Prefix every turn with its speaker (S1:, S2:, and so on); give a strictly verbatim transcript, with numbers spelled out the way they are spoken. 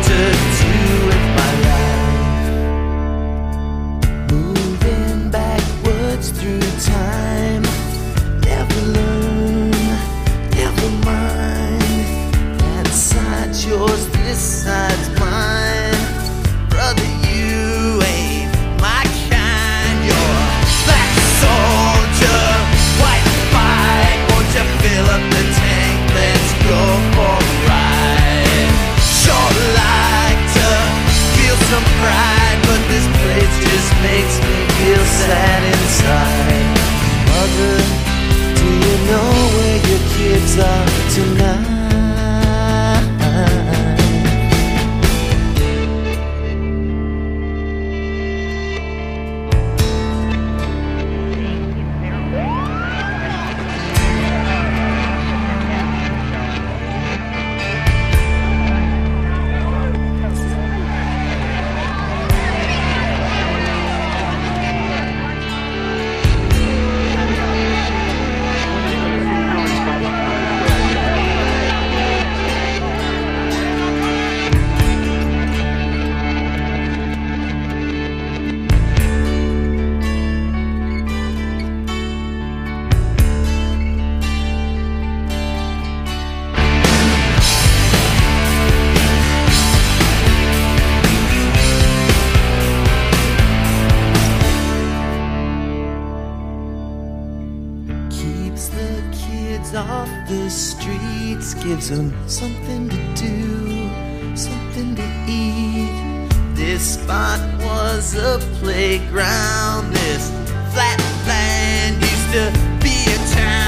S1: to do with my life. Moving backwards through time. Never learn, never mind. That side's yours, this side's mine. Brother, you ain't my kind. You're black soldier, white fight. Won't you fill up the tank? Let's go for a ride. Sure like to feel some pride, but this place just makes me feel sad inside. Mother, do you know where your kids are tonight? Off the streets, gives them something to do, something to eat. This spot was a playground. This flat land used to be a town.